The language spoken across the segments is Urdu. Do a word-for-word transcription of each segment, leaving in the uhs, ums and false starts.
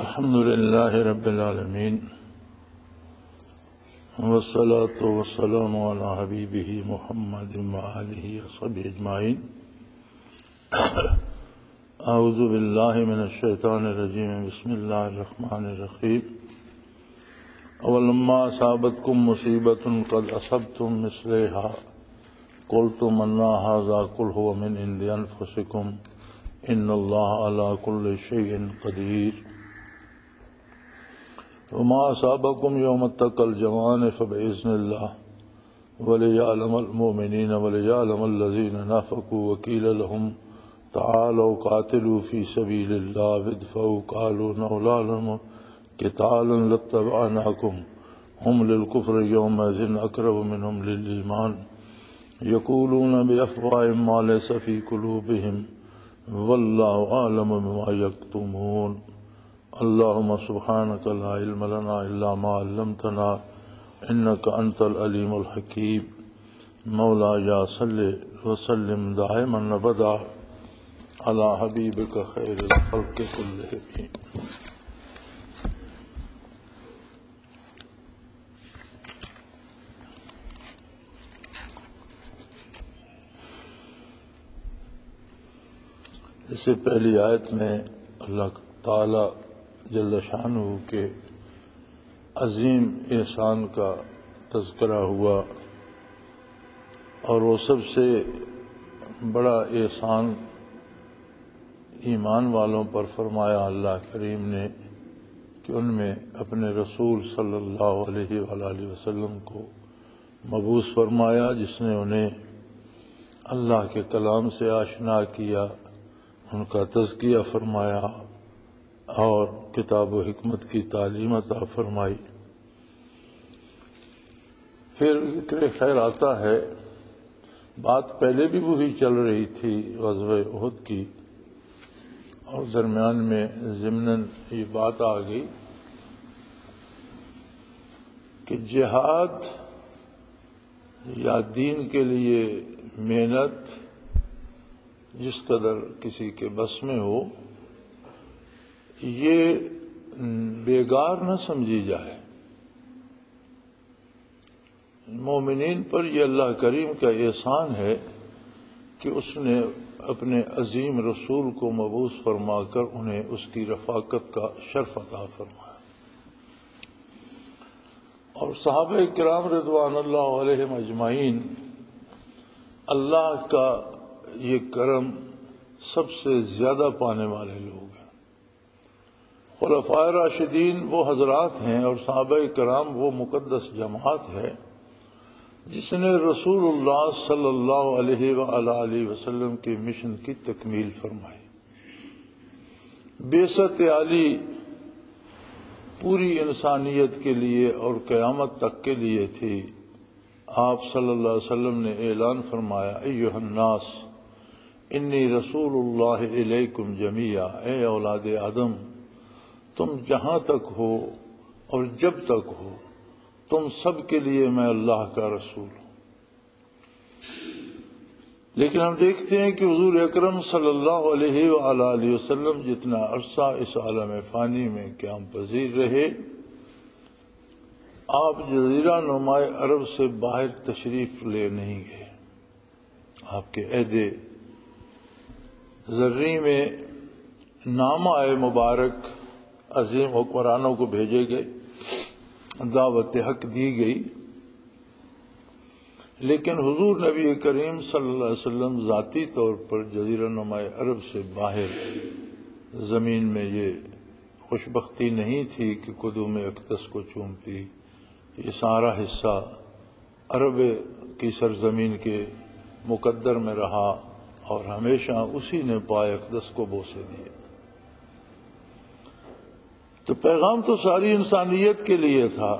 الحمد للہ رب العالمین والصلاة والسلام علی حبیبہ محمد وآلہ وصحبہ اجمعین۔ اعوذ باللہ من الشیطان الرجیم، بسم اللہ الرحمن الرحیم۔ اولما اصابتکم مصیبۃ قد اصبتم مثلها قلتم ان ھذا قل هو من عند انفسکم ان اللہ علی کل شیء قدیر۔ وما أصابكم يوم التقى الجمعان فبإذن الله وليعلم المؤمنين وليعلم الذين نافقوا وقيل لهم تعالوا قاتلوا في سبيل الله وادفعوا قالوا لو نعلم قتالا لاتبعناكم هم للكفر يومئذ أقرب منهم للإيمان يقولون بأفواههم ما ليس في قلوبهم والله أعلم بما يكتمون۔ اللهم سبحانك لا علم لنا إلا ما علمتنا إنك أنت العليم الحكيم۔ مولاي صل وسلم دائما أبدا على حبيبك خير الخلق كلهم۔ اس سے پہلی آیت میں اللہ تعالی جل شانہ کے عظیم احسان کا تذکرہ ہوا، اور وہ سب سے بڑا احسان ایمان والوں پر فرمایا اللہ کریم نے کہ ان میں اپنے رسول صلی اللہ علیہ وآلہ وسلم کو مبعوث فرمایا، جس نے انہیں اللہ کے کلام سے آشنا کیا، ان کا تزکیہ فرمایا اور کتاب و حکمت کی تعلیم عطا فرمائی۔ پھر ذکر خیر آتا ہے، بات پہلے بھی وہی چل رہی تھی غزوہ احد کی، اور درمیان میں ضمناً یہ بات آ گئی کہ جہاد یا دین کے لیے محنت جس قدر کسی کے بس میں ہو، یہ بیگار نہ سمجھی جائے۔ مومنین پر یہ اللہ کریم کا احسان ہے کہ اس نے اپنے عظیم رسول کو مبعوث فرما کر انہیں اس کی رفاقت کا شرف عطا فرمایا، اور صحابہ کرام رضوان اللہ علیہم اجمعین اللہ کا یہ کرم سب سے زیادہ پانے والے لوگ ہیں۔ خلفائے راشدین وہ حضرات ہیں اور صحابہ کرام وہ مقدس جماعت ہے جس نے رسول اللہ صلی اللہ علیہ وآلہ وسلم کے مشن کی تکمیل فرمائی۔ بعثت عالی پوری انسانیت کے لیے اور قیامت تک کے لیے تھی۔ آپ صلی اللہ علیہ وسلم نے اعلان فرمایا، ایھا الناس انی رسول اللہ الیکم جمیعا، اے اولاد آدم تم جہاں تک ہو اور جب تک ہو تم سب کے لیے میں اللہ کا رسول ہوں۔ لیکن ہم دیکھتے ہیں کہ حضور اکرم صلی اللہ علیہ وآلہ وسلم جتنا عرصہ اس عالم فانی میں قیام پذیر رہے، آپ جزیرہ نما عرب سے باہر تشریف لے نہیں گئے۔ آپ کے عہد زرعی میں نامہ مبارک عظیم حکمرانوں کو بھیجے گئے، دعوت حق دی گئی، لیکن حضور نبی کریم صلی اللہ علیہ وسلم ذاتی طور پر جزیرہ نما عرب سے باہر زمین میں یہ خوشبختی نہیں تھی کہ قدوم اقدس کو چومتی۔ یہ سارا حصہ عرب کی سرزمین کے مقدر میں رہا اور ہمیشہ اسی نے پائے اقدس کو بوسے دیے۔ تو پیغام تو ساری انسانیت کے لیے تھا۔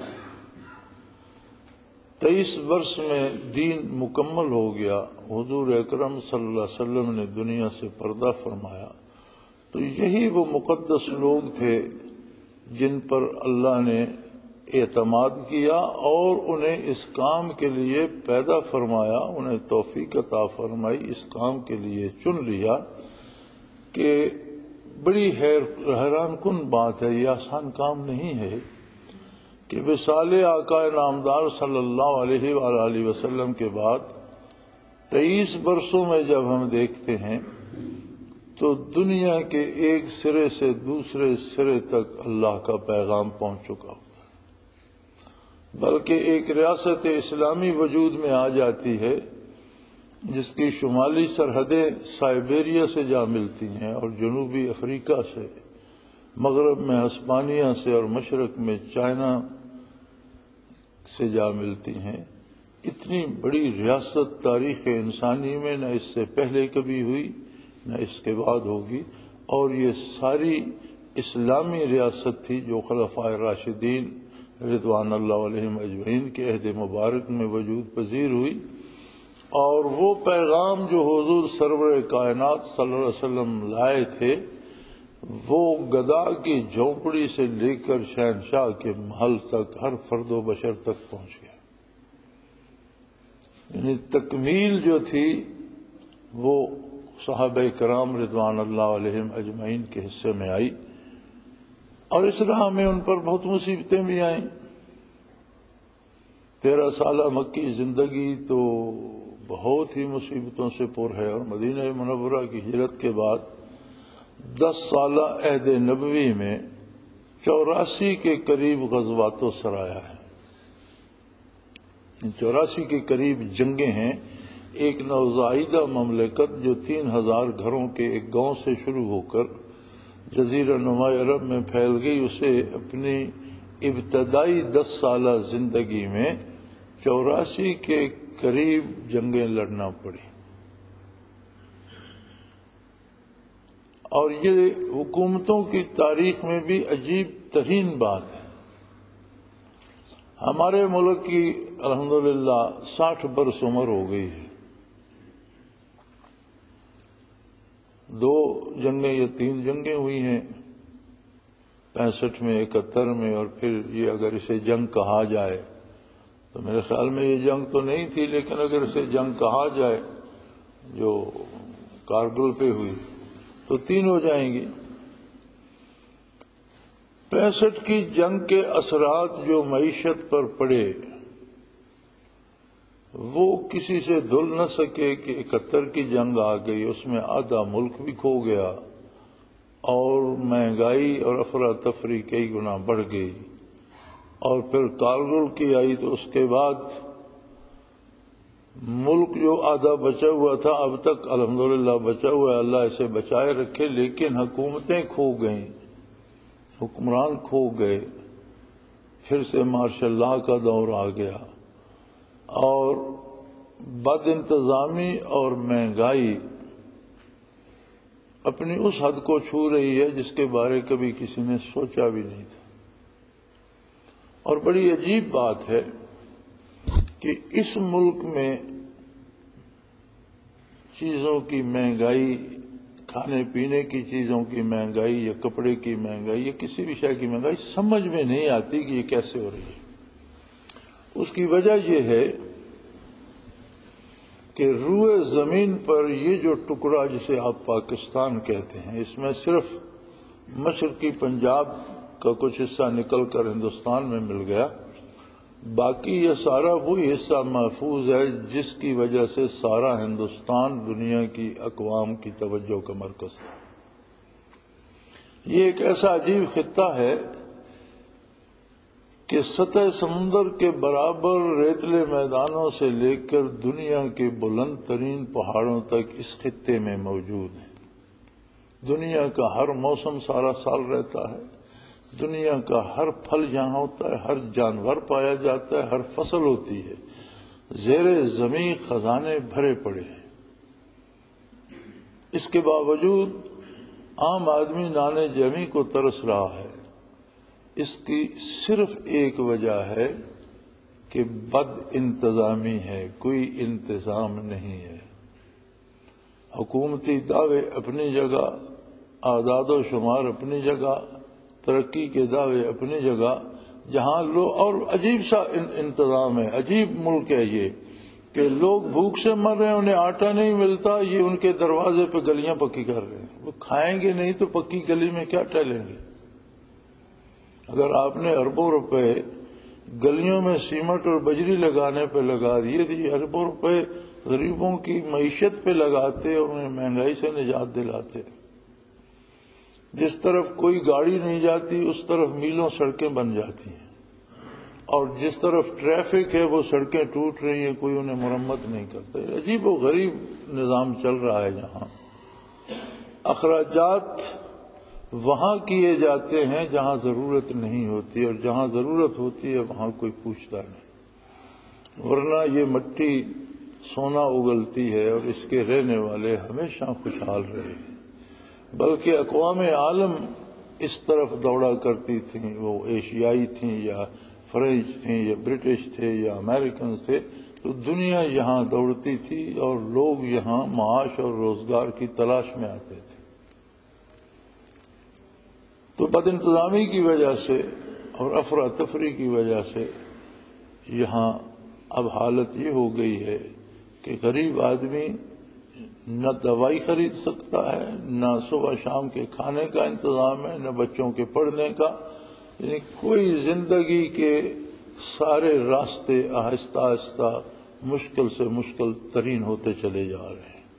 تیئیس برس میں دین مکمل ہو گیا، حضور اکرم صلی اللہ علیہ وسلم نے دنیا سے پردہ فرمایا، تو یہی وہ مقدس لوگ تھے جن پر اللہ نے اعتماد کیا اور انہیں اس کام کے لیے پیدا فرمایا، انہیں توفیق عطا فرمائی، اس کام کے لیے چن لیا کہ بڑی حیران کن بات ہے، یہ آسان کام نہیں ہے کہ وصال آقا نامدار صلی اللہ علیہ وآلہ وسلم کے بعد تیئیس برسوں میں جب ہم دیکھتے ہیں تو دنیا کے ایک سرے سے دوسرے سرے تک اللہ کا پیغام پہنچ چکا ہوتا ہے، بلکہ ایک ریاست اسلامی وجود میں آ جاتی ہے جس کی شمالی سرحدیں سائبیریا سے جا ملتی ہیں اور جنوبی افریقہ سے، مغرب میں ہسپانیہ سے اور مشرق میں چائنا سے جا ملتی ہیں۔ اتنی بڑی ریاست تاریخ انسانی میں نہ اس سے پہلے کبھی ہوئی نہ اس کے بعد ہوگی، اور یہ ساری اسلامی ریاست تھی جو خلفائے راشدین رضوان اللہ علیہم اجمعین کے عہد مبارک میں وجود پذیر ہوئی، اور وہ پیغام جو حضور سرور کائنات صلی اللہ علیہ وسلم لائے تھے وہ گدا کی جھونپڑی سے لے کر شہنشاہ کے محل تک ہر فرد و بشر تک پہنچ گیا۔ یعنی تکمیل جو تھی وہ صحابہ کرام رضوان اللہ علیہم اجمعین کے حصے میں آئی، اور اس راہ میں ان پر بہت مصیبتیں بھی آئیں۔ تیرہ سالہ مکی زندگی تو بہت ہی مصیبتوں سے پر ہے، اور مدینہ منورہ کی ہجرت کے بعد دس سالہ عہد نبوی میں چوراسی کے قریب غزوات و سرایا ہے۔ چوراسی کے قریب جنگیں ہیں۔ ایک نوزائیدہ مملکت جو تین ہزار گھروں کے ایک گاؤں سے شروع ہو کر جزیرہ نما عرب میں پھیل گئی، اسے اپنی ابتدائی دس سالہ زندگی میں چوراسی کے قریب جنگیں لڑنا پڑی، اور یہ حکومتوں کی تاریخ میں بھی عجیب ترین بات ہے۔ ہمارے ملک کی الحمدللہ ساٹھ برس عمر ہو گئی ہے، دو جنگیں یا تین جنگیں ہوئی ہیں، پینسٹھ میں، اکہتر میں، اور پھر یہ اگر اسے جنگ کہا جائے تو میرے خیال میں یہ جنگ تو نہیں تھی، لیکن اگر اسے جنگ کہا جائے جو کارگل پہ ہوئی تو تین ہو جائیں گی۔ پینسٹھ کی جنگ کے اثرات جو معیشت پر پڑے وہ کسی سے دھل نہ سکے کہ اکہتر کی جنگ آ گئی، اس میں آدھا ملک بھی کھو گیا، اور مہنگائی اور افراتفری کئی گنا بڑھ گئی، اور پھر کارگل کی آئی تو اس کے بعد ملک جو آدھا بچا ہوا تھا اب تک الحمدللہ بچا ہوا ہے، اللہ اسے بچائے رکھے، لیکن حکومتیں کھو گئیں، حکمران کھو گئے، پھر سے مارشل لاء کا دور آ گیا، اور بد انتظامی اور مہنگائی اپنی اس حد کو چھو رہی ہے جس کے بارے کبھی کسی نے سوچا بھی نہیں تھا۔ اور بڑی عجیب بات ہے کہ اس ملک میں چیزوں کی مہنگائی، کھانے پینے کی چیزوں کی مہنگائی یا کپڑے کی مہنگائی یا کسی بھی شے کی مہنگائی سمجھ میں نہیں آتی کہ یہ کیسے ہو رہی ہے۔ اس کی وجہ یہ ہے کہ روئے زمین پر یہ جو ٹکڑا جسے آپ پاکستان کہتے ہیں، اس میں صرف مشرقی پنجاب کا کچھ حصہ نکل کر ہندوستان میں مل گیا، باقی یہ سارا وہی حصہ محفوظ ہے جس کی وجہ سے سارا ہندوستان دنیا کی اقوام کی توجہ کا مرکز تھا۔ یہ ایک ایسا عجیب خطہ ہے کہ سطح سمندر کے برابر ریتلے میدانوں سے لے کر دنیا کے بلند ترین پہاڑوں تک اس خطے میں موجود ہے۔ دنیا کا ہر موسم سارا سال رہتا ہے، دنیا کا ہر پھل یہاں ہوتا ہے، ہر جانور پایا جاتا ہے، ہر فصل ہوتی ہے، زیر زمین خزانے بھرے پڑے ہیں۔ اس کے باوجود عام آدمی نانے جمی کو ترس رہا ہے۔ اس کی صرف ایک وجہ ہے کہ بد انتظامی ہے، کوئی انتظام نہیں ہے۔ حکومتی دعوے اپنی جگہ، اعداد و شمار اپنی جگہ، ترقی کے دعوے اپنی جگہ، جہاں لوگ، اور عجیب سا انتظام ہے، عجیب ملک ہے یہ کہ لوگ بھوک سے مر رہے ہیں، انہیں آٹا نہیں ملتا، یہ ان کے دروازے پہ گلیاں پکی کر رہے ہیں۔ وہ کھائیں گے نہیں تو پکی گلی میں کیا ٹہلیں گے؟ اگر آپ نے اربوں روپے گلیوں میں سیمنٹ اور بجری لگانے پہ لگا دیے تو یہ اربوں روپے غریبوں کی معیشت پہ لگاتے اور انہیں مہنگائی سے نجات دلاتے۔ جس طرف کوئی گاڑی نہیں جاتی اس طرف میلوں سڑکیں بن جاتی ہیں، اور جس طرف ٹریفک ہے وہ سڑکیں ٹوٹ رہی ہیں، کوئی انہیں مرمت نہیں کرتا۔ عجیب و غریب نظام چل رہا ہے جہاں اخراجات وہاں کیے جاتے ہیں جہاں ضرورت نہیں ہوتی، اور جہاں ضرورت ہوتی ہے وہاں کوئی پوچھتا نہیں، ورنہ یہ مٹی سونا اگلتی ہے اور اس کے رہنے والے ہمیشہ خوشحال رہے ہیں۔ بلکہ اقوام عالم اس طرف دوڑا کرتی تھیں، وہ ایشیائی تھیں یا فرینچ تھیں یا برٹش تھے یا امریکنز تھے، تو دنیا یہاں دوڑتی تھی اور لوگ یہاں معاش اور روزگار کی تلاش میں آتے تھے۔ تو بد انتظامی کی وجہ سے اور افراتفری کی وجہ سے یہاں اب حالت یہ ہو گئی ہے کہ غریب آدمی نہ دوائی خرید سکتا ہے، نہ صبح شام کے کھانے کا انتظام ہے، نہ بچوں کے پڑھنے کا، یعنی کوئی زندگی کے سارے راستے آہستہ آہستہ مشکل سے مشکل ترین ہوتے چلے جا رہے ہیں۔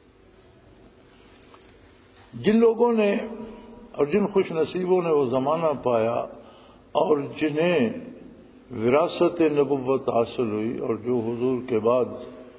جن لوگوں نے اور جن خوش نصیبوں نے وہ زمانہ پایا اور جنہیں وراثت نبوت حاصل ہوئی اور جو حضور کے بعد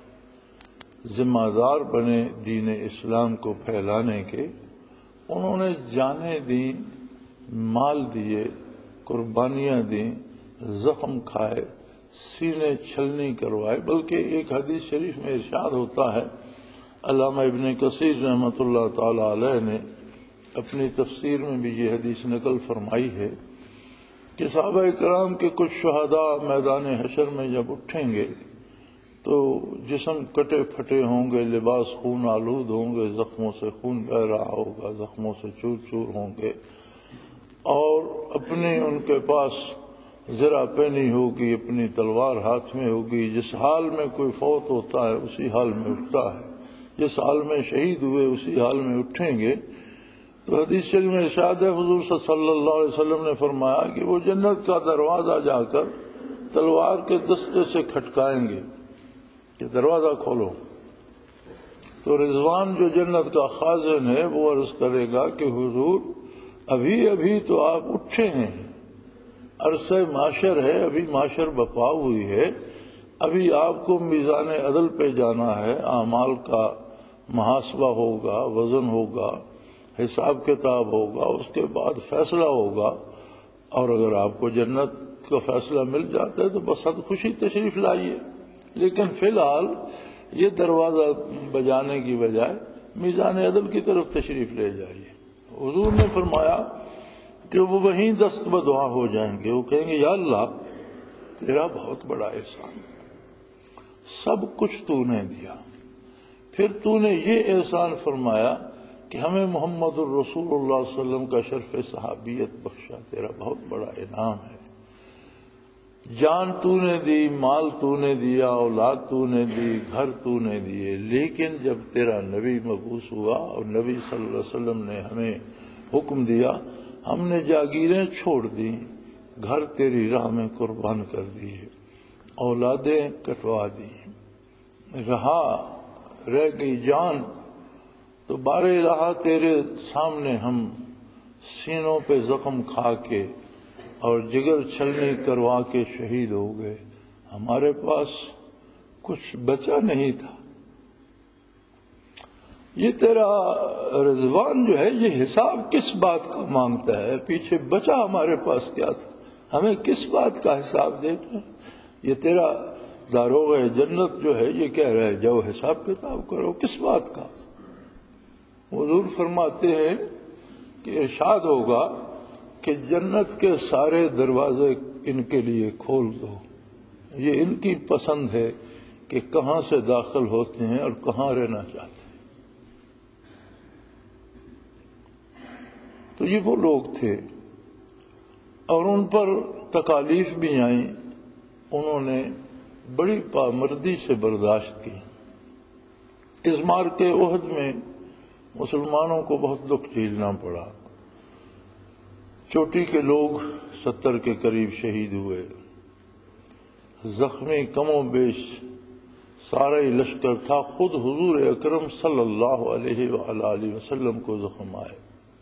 ذمہ دار بنے دین اسلام کو پھیلانے کے، انہوں نے جانیں دیں، مال دیے، قربانیاں دیں، زخم کھائے، سینے چھلنی کروائے۔ بلکہ ایک حدیث شریف میں ارشاد ہوتا ہے، علامہ ابن کثیر رحمۃ اللہ تعالی علیہ نے اپنی تفسیر میں بھی یہ حدیث نقل فرمائی ہے کہ صحابہ کرام کے کچھ شہداء میدان حشر میں جب اٹھیں گے تو جسم کٹے پھٹے ہوں گے، لباس خون آلود ہوں گے، زخموں سے خون بہہ رہا ہوگا، زخموں سے چور چور ہوں گے، اور اپنی ان کے پاس زرہ پہنی ہوگی، اپنی تلوار ہاتھ میں ہوگی۔ جس حال میں کوئی فوت ہوتا ہے اسی حال میں اٹھتا ہے، جس حال میں شہید ہوئے اسی حال میں اٹھیں گے۔ تو حدیث شریف میں ارشاد ہے، حضور صلی اللہ علیہ وسلم نے فرمایا کہ وہ جنت کا دروازہ جا کر تلوار کے دستے سے کھٹکائیں گے کہ دروازہ کھولو۔ تو رضوان جو جنت کا خازن ہے وہ عرض کرے گا کہ حضور ابھی ابھی تو آپ اٹھے ہیں، عرصہ معاشر ہے، ابھی معاشر بپا ہوئی ہے، ابھی آپ کو میزان عدل پہ جانا ہے، اعمال کا محاسبہ ہوگا، وزن ہوگا، حساب کتاب ہوگا، اس کے بعد فیصلہ ہوگا، اور اگر آپ کو جنت کا فیصلہ مل جاتا ہے تو بس حد خوشی تشریف لائیے، لیکن فی الحال یہ دروازہ بجانے کی بجائے میزان عدل کی طرف تشریف لے جائیے۔ حضور نے فرمایا کہ وہ وہیں دست بدعا ہو جائیں گے، وہ کہیں گے یا اللہ تیرا بہت بڑا احسان ہے، سب کچھ تو نے دیا، پھر تو نے یہ احسان فرمایا کہ ہمیں محمد الرسول اللہ صلی اللہ علیہ وسلم کا شرف صحابیت بخشا، تیرا بہت بڑا انعام ہے۔ جان تو نے دی، مال تو نے دیا، اولاد تو نے دی، گھر تو نے دیے، لیکن جب تیرا نبی مبعوث ہوا اور نبی صلی اللہ علیہ وسلم نے ہمیں حکم دیا، ہم نے جاگیریں چھوڑ دیں، گھر تیری راہ میں قربان کر دیے، اولادیں کٹوا دی، رہا رہ گئی جان تو بار الہ تیرے سامنے ہم سینوں پہ زخم کھا کے اور جگر چھلنی کروا کے شہید ہو گئے، ہمارے پاس کچھ بچا نہیں تھا۔ یہ تیرا رضوان جو ہے یہ حساب کس بات کا مانگتا ہے؟ پیچھے بچا ہمارے پاس کیا تھا؟ ہمیں کس بات کا حساب دینا؟ یہ تیرا داروغ جنت جو ہے یہ کہہ رہا ہے جاؤ حساب کتاب کرو، کس بات کا؟ حضور فرماتے ہیں کہ ارشاد ہوگا کہ جنت کے سارے دروازے ان کے لیے کھول دو، یہ ان کی پسند ہے کہ کہاں سے داخل ہوتے ہیں اور کہاں رہنا چاہتے ہیں۔ تو یہ وہ لوگ تھے اور ان پر تکالیف بھی آئیں، انہوں نے بڑی پامردی سے برداشت کی۔ اس مار کے احد میں مسلمانوں کو بہت دکھ جھیلنا پڑا. چوٹی کے لوگ ستر کے قریب شہید ہوئے، زخمی کم و بیش سارا ہی لشکر تھا. خود حضور اکرم صلی اللہ علیہ وآلہ وسلم کو زخم آئے،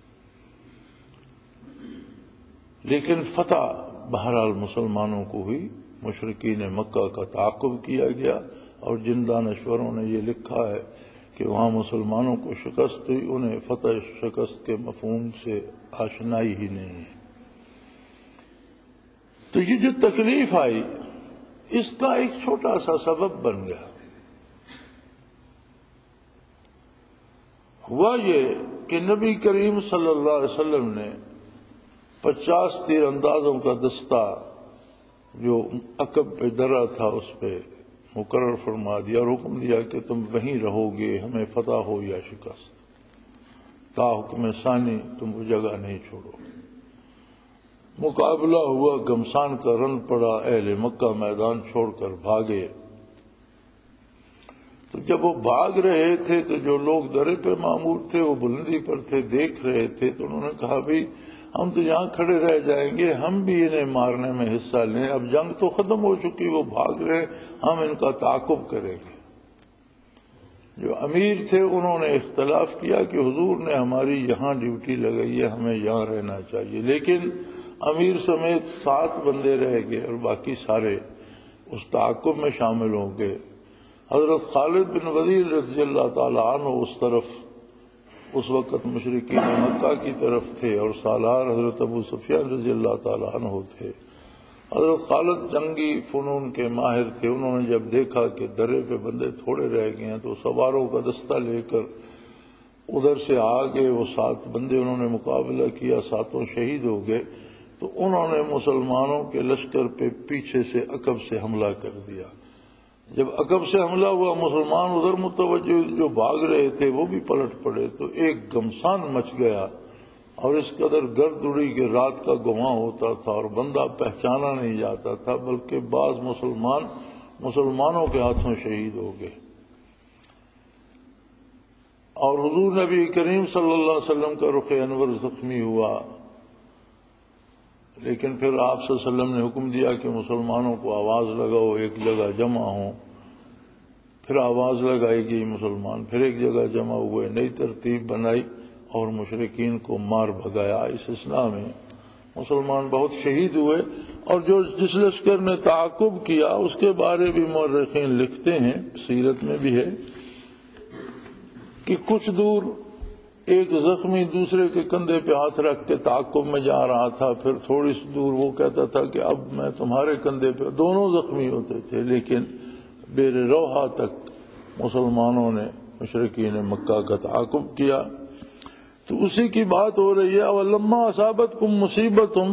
لیکن فتح بہرحال مسلمانوں کو ہوئی. مشرکین مکہ کا تعاقب کیا گیا، اور جن دانشوروں نے یہ لکھا ہے کہ وہاں مسلمانوں کو شکست ہوئی، انہیں فتح شکست کے مفہوم سے آشنائی ہی نہیں ہے. تو یہ جو تکلیف آئی، اس کا ایک چھوٹا سا سبب بن گیا. ہوا یہ کہ نبی کریم صلی اللہ علیہ وسلم نے پچاس تیر اندازوں کا دستہ جو عقب پہ درا تھا اس پہ مقرر فرما دیا، اور حکم دیا کہ تم وہیں رہو گے، ہمیں فتح ہو یا شکست، تا حکم ثانی تم وہ جگہ نہیں چھوڑو. مقابلہ ہوا، گھمسان کا رن پڑا، اہل مکہ میدان چھوڑ کر بھاگے. تو جب وہ بھاگ رہے تھے تو جو لوگ درے پہ معمور تھے وہ بلندی پر تھے، دیکھ رہے تھے. تو انہوں نے کہا بھئی ہم تو یہاں کھڑے رہ جائیں گے، ہم بھی انہیں مارنے میں حصہ لیں، اب جنگ تو ختم ہو چکی، وہ بھاگ رہے، ہم ان کا تعاقب کریں گے. جو امیر تھے انہوں نے اختلاف کیا کہ حضور نے ہماری یہاں ڈیوٹی لگائی ہے، ہمیں یہاں رہنا چاہیے. لیکن امیر سمیت سات بندے رہ گئے اور باقی سارے اس تعاقب میں شامل ہو گئے. حضرت خالد بن ولید رضی اللہ تعالیٰ عنہ اس طرف اس وقت مشرکین مکہ کی طرف تھے، اور سالار حضرت ابو سفیان رضی اللہ تعالیٰ عنہ تھے. حضرت خالد جنگی فنون کے ماہر تھے. انہوں نے جب دیکھا کہ درے پہ بندے تھوڑے رہ گئے ہیں تو سواروں کا دستہ لے کر ادھر سے آگے وہ سات بندے انہوں نے مقابلہ کیا، ساتوں شہید ہو گئے. تو انہوں نے مسلمانوں کے لشکر پہ پیچھے سے عقب سے حملہ کر دیا. جب عقب سے حملہ ہوا، مسلمان ادھر متوجہ، جو بھاگ رہے تھے وہ بھی پلٹ پڑے. تو ایک گھمسان مچ گیا، اور اس قدر گرد اڑی کہ رات کا گواں ہوتا تھا اور بندہ پہچانا نہیں جاتا تھا، بلکہ بعض مسلمان مسلمانوں کے ہاتھوں شہید ہو گئے. اور حضور نبی کریم صلی اللہ علیہ وسلم کا رخ انور زخمی ہوا. لیکن پھر آپ صلی اللہ علیہ وسلم نے حکم دیا کہ مسلمانوں کو آواز لگاؤ، ایک جگہ جمع ہوں. پھر آواز لگائی گئی، مسلمان پھر ایک جگہ جمع ہوئے، نئی ترتیب بنائی اور مشرکین کو مار بھگایا. اس اثناء میں مسلمان بہت شہید ہوئے. اور جو جس لشکر نے تعاقب کیا اس کے بارے بھی مورخین لکھتے ہیں، سیرت میں بھی ہے، کہ کچھ دور ایک زخمی دوسرے کے کندھے پہ ہاتھ رکھ کے تعاقب میں جا رہا تھا، پھر تھوڑی سی دور وہ کہتا تھا کہ اب میں تمہارے کندھے پہ. دونوں زخمی ہوتے تھے، لیکن بیر روحا تک مسلمانوں نے مشرکین مکہ کا تعاقب کیا. تو اسی کی بات ہو رہی ہے. وَلَمَّا أَصَابَتْكُم مُّصِيبَةٌ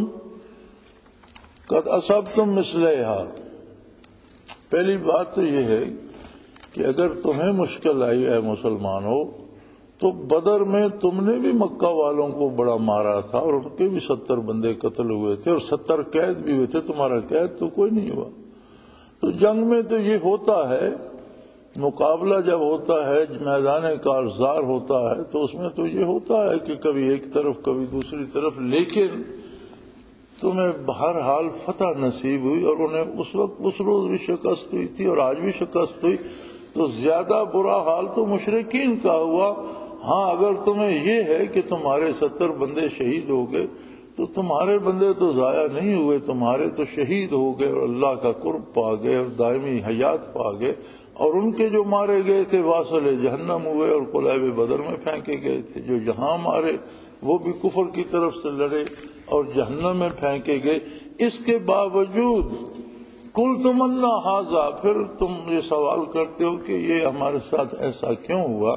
قَدْ أَصَبْتُم مِّثْلَيْهَا. پہلی بات تو یہ ہے کہ اگر تمہیں مشکل آئی اے مسلمانوں، تو بدر میں تم نے بھی مکہ والوں کو بڑا مارا تھا، اور ان کے بھی ستر بندے قتل ہوئے تھے، اور ستر قید بھی ہوئے تھے. تمہارا قید تو کوئی نہیں ہوا. تو جنگ میں تو یہ ہوتا ہے، مقابلہ جب ہوتا ہے، میدان کارزار ہوتا ہے، تو اس میں تو یہ ہوتا ہے کہ کبھی ایک طرف کبھی دوسری طرف، لیکن تمہیں بہرحال فتح نصیب ہوئی. اور انہیں اس وقت اس روز بھی شکست ہوئی تھی اور آج بھی شکست ہوئی. تو زیادہ برا حال تو مشرکین کا ہوا. ہاں اگر تمہیں یہ ہے کہ تمہارے ستر بندے شہید ہو گئے، تو تمہارے بندے تو ضائع نہیں ہوئے، تمہارے تو شہید ہو گئے اور اللہ کا قرب پا گئے اور دائمی حیات پا گئے. اور ان کے جو مارے گئے تھے واصل جہنم ہوئے اور قلیب بدر میں پھینکے گئے تھے. جو جہاں مارے وہ بھی کفر کی طرف سے لڑے اور جہنم میں پھینکے گئے. اس کے باوجود کل تمنا حاضا، پھر تم یہ سوال کرتے ہو کہ یہ ہمارے ساتھ ایسا کیوں ہوا.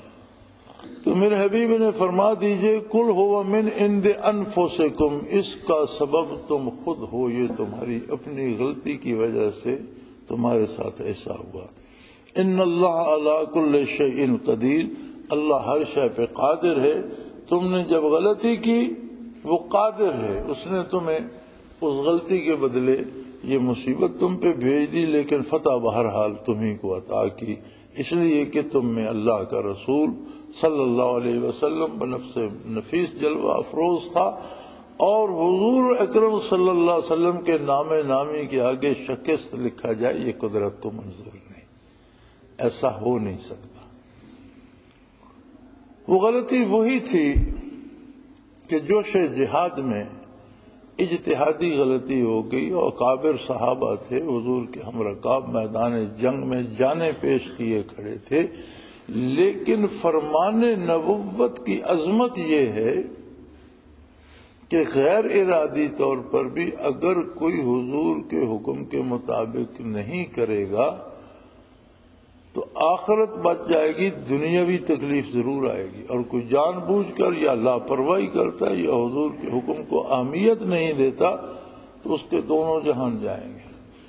تو میرے حبیب نے فرما دیجئے کل ہوا من عند انفسکم، اس کا سبب تم خود ہو، یہ تمہاری اپنی غلطی کی وجہ سے تمہارے ساتھ ایسا ہوا. ان اللہ علی کل شیء قدیر، اللہ ہر شے پہ قادر ہے. تم نے جب غلطی کی وہ قادر ہے، اس نے تمہیں اس غلطی کے بدلے یہ مصیبت تم پہ بھیج دی، لیکن فتح بہرحال تمہیں کو عطا کی. اس لیے کہ تم میں اللہ کا رسول صلی اللہ علیہ وسلم بنفس نفیس جلوہ افروز تھا، اور حضور اکرم صلی اللہ علیہ وسلم کے نام نامی کے آگے شکست لکھا جائے یہ قدرت کو منظور نہیں، ایسا ہو نہیں سکتا۔ وہ غلطی وہی تھی کہ جوش جہاد میں اجتہادی غلطی ہو گئی، اور کابر صحابہ تھے حضور کے ہم رکاب، میدان جنگ میں جانیں پیش کیے کھڑے تھے، لیکن فرمان نبوت کی عظمت یہ ہے کہ غیر ارادی طور پر بھی اگر کوئی حضور کے حکم کے مطابق نہیں کرے گا تو آخرت بچ جائے گی، دنیاوی تکلیف ضرور آئے گی، اور کوئی جان بوجھ کر یا لاپرواہی کرتا ہے یا حضور کے حکم کو اہمیت نہیں دیتا تو اس کے دونوں جہان جائیں گے۔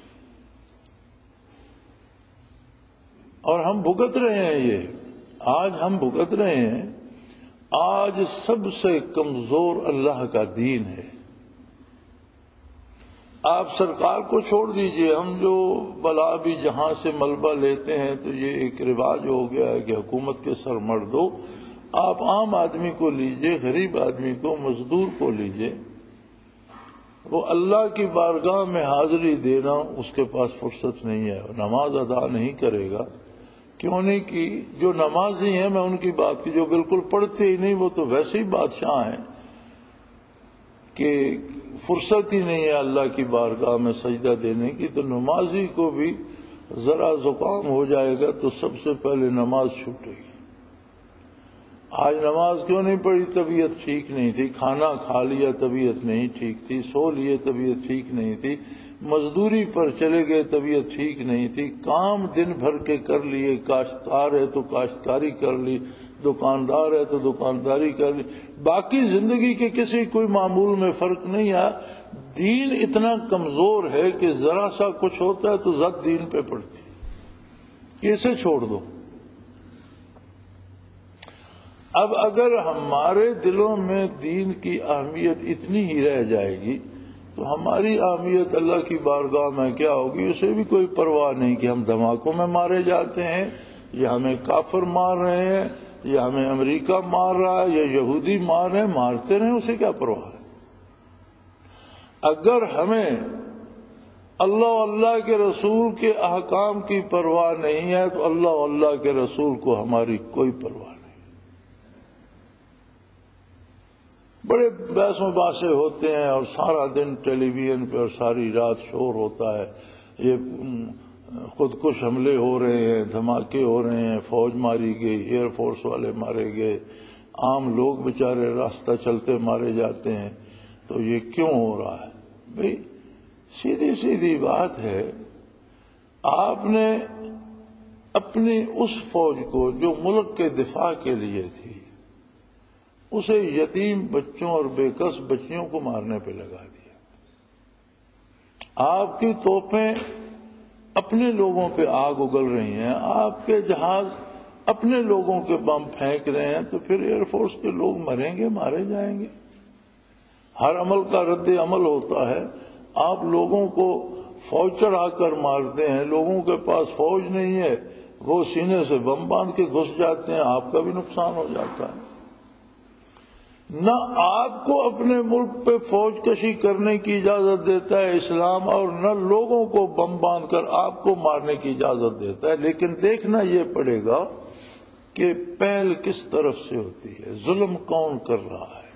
اور ہم بھگت رہے ہیں، یہ آج ہم بھگت رہے ہیں۔ آج سب سے کمزور اللہ کا دین ہے۔ آپ سرکار کو چھوڑ دیجئے، ہم جو بلا بھی جہاں سے ملبہ لیتے ہیں تو یہ ایک رواج ہو گیا ہے کہ حکومت کے سر مردو، آپ عام آدمی کو لیجئے، غریب آدمی کو، مزدور کو لیجئے، وہ اللہ کی بارگاہ میں حاضری دینا اس کے پاس فرصت نہیں ہے، نماز ادا نہیں کرے گا۔ کیوں نہیں کی؟ جو نمازی ہیں، میں ان کی بات کی، جو بالکل پڑھتے ہی نہیں وہ تو ویسے ہی بادشاہ ہیں کہ فرصت ہی نہیں ہے اللہ کی بارگاہ میں سجدہ دینے کی، تو نمازی کو بھی ذرا زکام ہو جائے گا تو سب سے پہلے نماز چھوٹے گی۔ آج نماز کیوں نہیں پڑھی؟ طبیعت ٹھیک نہیں تھی، کھانا کھا لیا طبیعت نہیں ٹھیک تھی، سو لیے طبیعت ٹھیک نہیں تھی، مزدوری پر چلے گئے طبیعت ٹھیک نہیں تھی، کام دن بھر کے کر لیے، کاشتکار ہے تو کاشتکاری کر لی، دکاندار ہے تو دکانداری کر لی، باقی زندگی کے کسی کوئی معمول میں فرق نہیں ہے۔ دین اتنا کمزور ہے کہ ذرا سا کچھ ہوتا ہے تو زد دین پہ پڑتی، کیسے چھوڑ دو؟ اب اگر ہمارے دلوں میں دین کی اہمیت اتنی ہی رہ جائے گی تو ہماری اہمیت اللہ کی بارگاہ میں کیا ہوگی؟ اسے بھی کوئی پرواہ نہیں کہ ہم دھماکوں میں مارے جاتے ہیں، یا ہمیں کافر مار رہے ہیں، یا ہمیں امریکہ مار رہا ہے، یا یہودی مار رہے ہیں، مارتے رہیں، اسے کیا پرواہ ہے؟ اگر ہمیں اللہ و اللہ کے رسول کے احکام کی پرواہ نہیں ہے تو اللہ و اللہ کے رسول کو ہماری کوئی پرواہ نہیں۔ بڑے بحث و باسے ہوتے ہیں اور سارا دن ٹیلی ویژن پہ اور ساری رات شور ہوتا ہے، یہ خودکش حملے ہو رہے ہیں، دھماکے ہو رہے ہیں، فوج ماری گئی، ایئر فورس والے مارے گئے، عام لوگ بیچارے راستہ چلتے مارے جاتے ہیں، تو یہ کیوں ہو رہا ہے؟ بھئی سیدھی سیدھی بات ہے، آپ نے اپنی اس فوج کو جو ملک کے دفاع کے لیے تھی اسے یتیم بچوں اور بے کس بچیوں کو مارنے پہ لگا دیا۔ آپ کی توپیں اپنے لوگوں پہ آگ اگل رہی ہیں، آپ کے جہاز اپنے لوگوں کے بم پھینک رہے ہیں، تو پھر ایئر فورس کے لوگ مریں گے، مارے جائیں گے۔ ہر عمل کا رد عمل ہوتا ہے۔ آپ لوگوں کو فوج چڑھا کر مارتے ہیں، لوگوں کے پاس فوج نہیں ہے، وہ سینے سے بم باندھ کے گھس جاتے ہیں، آپ کا بھی نقصان ہو جاتا ہے۔ نہ آپ کو اپنے ملک پہ فوج کشی کرنے کی اجازت دیتا ہے اسلام، اور نہ لوگوں کو بم باندھ کر آپ کو مارنے کی اجازت دیتا ہے، لیکن دیکھنا یہ پڑے گا کہ پہل کس طرف سے ہوتی ہے، ظلم کون کر رہا ہے۔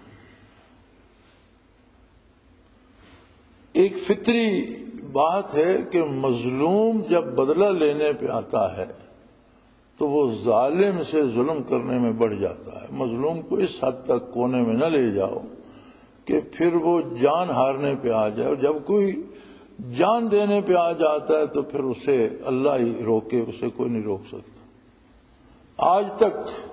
ایک فطری بات ہے کہ مظلوم جب بدلہ لینے پہ آتا ہے تو وہ ظالم سے ظلم کرنے میں بڑھ جاتا ہے۔ مظلوم کو اس حد تک کونے میں نہ لے جاؤ کہ پھر وہ جان ہارنے پہ آ جائے، اور جب کوئی جان دینے پہ آ جاتا ہے تو پھر اسے اللہ ہی روکے، اسے کوئی نہیں روک سکتا۔ آج تک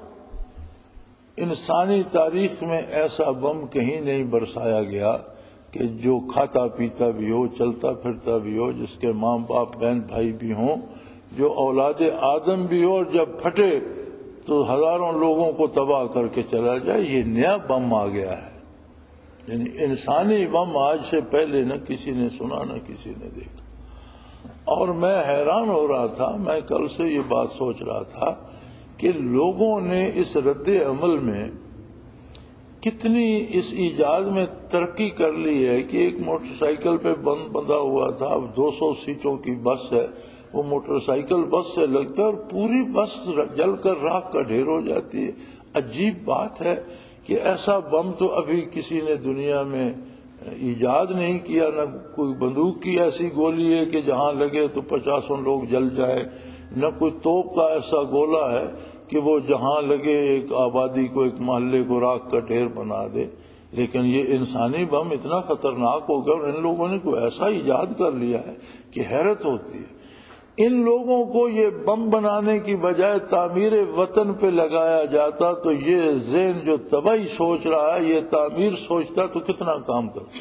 انسانی تاریخ میں ایسا بم کہیں نہیں برسایا گیا کہ جو کھاتا پیتا بھی ہو، چلتا پھرتا بھی ہو، جس کے ماں باپ بہن بھائی بھی ہوں، جو اولاد آدم بھی ہو، اور جب پھٹے تو ہزاروں لوگوں کو تباہ کر کے چلا جائے۔ یہ نیا بم آ گیا ہے، یعنی انسانی بم آج سے پہلے نہ کسی نے سنا نہ کسی نے دیکھا۔ اور میں حیران ہو رہا تھا، میں کل سے یہ بات سوچ رہا تھا کہ لوگوں نے اس رد عمل میں کتنی اس ایجاد میں ترقی کر لی ہے کہ ایک موٹر سائیکل پہ بند بندھا ہوا تھا، اب دو سو سیٹوں کی بس ہے، وہ موٹر سائیکل بس سے لگتا ہے اور پوری بس جل کر راکھ کا ڈھیر ہو جاتی ہے۔ عجیب بات ہے کہ ایسا بم تو ابھی کسی نے دنیا میں ایجاد نہیں کیا، نہ کوئی بندوق کی ایسی گولی ہے کہ جہاں لگے تو پچاسوں لوگ جل جائے، نہ کوئی توپ کا ایسا گولہ ہے کہ وہ جہاں لگے ایک آبادی کو، ایک محلے کو راکھ کا ڈھیر بنا دے۔ لیکن یہ انسانی بم اتنا خطرناک ہو گیا اور ان لوگوں نے کوئی ایسا ایجاد کر لیا ہے کہ حیرت ہوتی ہے۔ ان لوگوں کو یہ بم بنانے کی بجائے تعمیر وطن پہ لگایا جاتا تو یہ ذہن جو تباہی سوچ رہا ہے یہ تعمیر سوچتا تو کتنا کام کرتا۔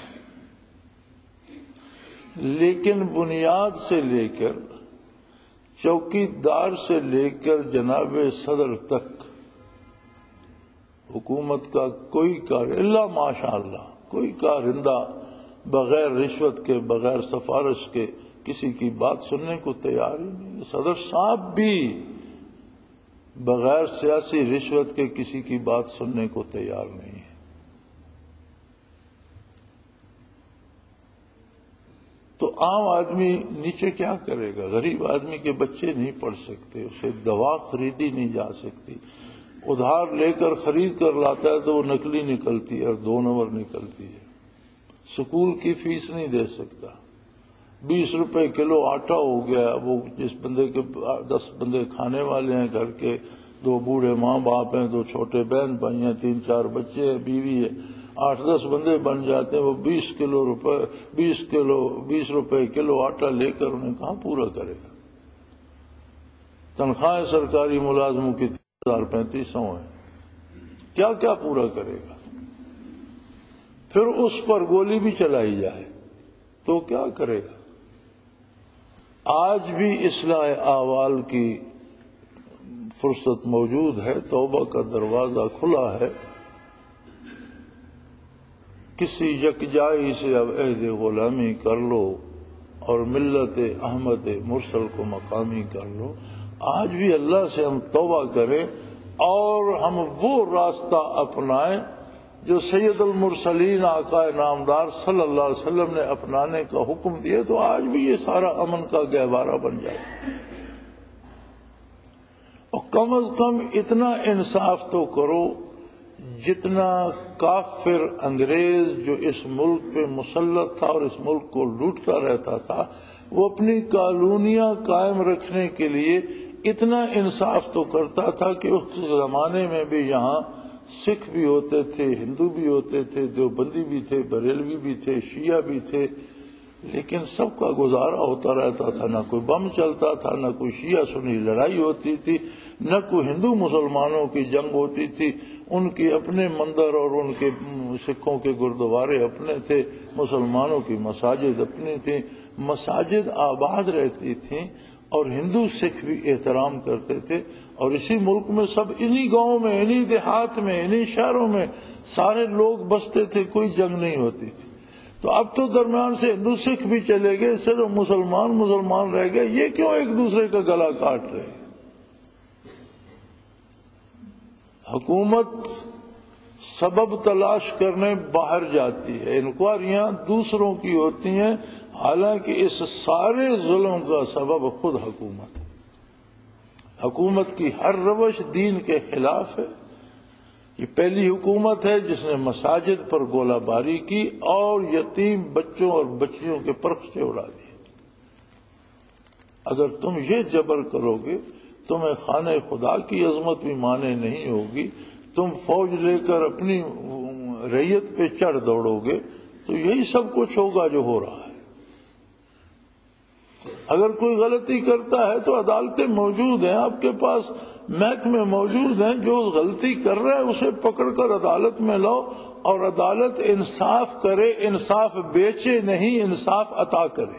لیکن بنیاد سے لے کر، چوکی دار سے لے کر جناب صدر تک حکومت کا کوئی کار الا ماشاء اللہ، کوئی کارندہ بغیر رشوت کے، بغیر سفارش کے کسی کی بات سننے کو تیار ہی نہیں۔ صدر صاحب بھی بغیر سیاسی رشوت کے کسی کی بات سننے کو تیار نہیں ہے۔ تو عام آدمی نیچے کیا کرے گا؟ غریب آدمی کے بچے نہیں پڑھ سکتے، اسے دوا خریدی نہیں جا سکتی، ادھار لے کر خرید کر لاتا ہے تو وہ نکلی نکلتی ہے اور دو نمبر نکلتی ہے، سکول کی فیس نہیں دے سکتا، بیس روپے کلو آٹا ہو گیا، وہ جس بندے کے دس بندے کھانے والے ہیں، گھر کے دو بوڑھے ماں باپ ہیں، دو چھوٹے بہن بھائی ہیں، تین چار بچے ہیں، بیوی ہے، آٹھ دس بندے بن جاتے ہیں، وہ بیس کلو روپے بیس کلو بیس روپے کلو آٹا لے کر انہیں کہاں پورا کرے گا؟ تنخواہیں سرکاری ملازموں کی تین ہزار پینتیس سو ہیں، کیا کیا پورا کرے گا؟ پھر اس پر گولی بھی چلائی جائے تو کیا کرے گا؟ آج بھی اصلاح احوال کی فرصت موجود ہے، توبہ کا دروازہ کھلا ہے، کسی یکجائی سے اب عہد غلامی کر لو اور ملت احمد مرسل کو مقامی کر لو۔ آج بھی اللہ سے ہم توبہ کریں اور ہم وہ راستہ اپنائیں جو سید المرسلین آقا نامدار صلی اللہ علیہ وسلم نے اپنانے کا حکم دیا، تو آج بھی یہ سارا امن کا گہوارہ بن جائے۔ اور کم از کم اتنا انصاف تو کرو جتنا کافر انگریز جو اس ملک پہ مسلط تھا اور اس ملک کو لوٹتا رہتا تھا، وہ اپنی کالونیاں قائم رکھنے کے لیے اتنا انصاف تو کرتا تھا کہ اس زمانے میں بھی یہاں سکھ بھی ہوتے تھے، ہندو بھی ہوتے تھے، دیوبندی بھی تھے، بریلوی بھی تھے، شیعہ بھی تھے، لیکن سب کا گزارا ہوتا رہتا تھا، نہ کوئی بم چلتا تھا، نہ کوئی شیعہ سنی لڑائی ہوتی تھی، نہ کوئی ہندو مسلمانوں کی جنگ ہوتی تھی، ان کے اپنے مندر اور ان کے سکھوں کے گردوارے اپنے تھے، مسلمانوں کی مساجد اپنی تھیں، مساجد آباد رہتی تھیں اور ہندو سکھ بھی احترام کرتے تھے، اور اسی ملک میں سب انہی گاؤں میں، انہی دیہات میں، انہی شہروں میں سارے لوگ بستے تھے، کوئی جنگ نہیں ہوتی تھی۔ تو اب تو درمیان سے ہندو سکھ بھی چلے گئے، صرف مسلمان مسلمان رہ گئے، یہ کیوں ایک دوسرے کا گلا کاٹ رہے ہیں؟ حکومت سبب تلاش کرنے باہر جاتی ہے، انکوائریاں دوسروں کی ہوتی ہیں، حالانکہ اس سارے ظلم کا سبب خود حکومت ہے۔ حکومت کی ہر روش دین کے خلاف ہے۔ یہ پہلی حکومت ہے جس نے مساجد پر گولہ باری کی اور یتیم بچوں اور بچیوں کے پرخچے اڑا دیے۔ اگر تم یہ جبر کرو گے، تمہیں خانہ خدا کی عظمت بھی مانے نہیں ہوگی، تم فوج لے کر اپنی ریت پہ چڑھ دوڑو گے، تو یہی سب کچھ ہوگا جو ہو رہا ہے۔ اگر کوئی غلطی کرتا ہے تو عدالتیں موجود ہیں، آپ کے پاس محکمے موجود ہیں، جو غلطی کر رہا ہے اسے پکڑ کر عدالت میں لاؤ اور عدالت انصاف کرے، انصاف بیچے نہیں، انصاف عطا کرے۔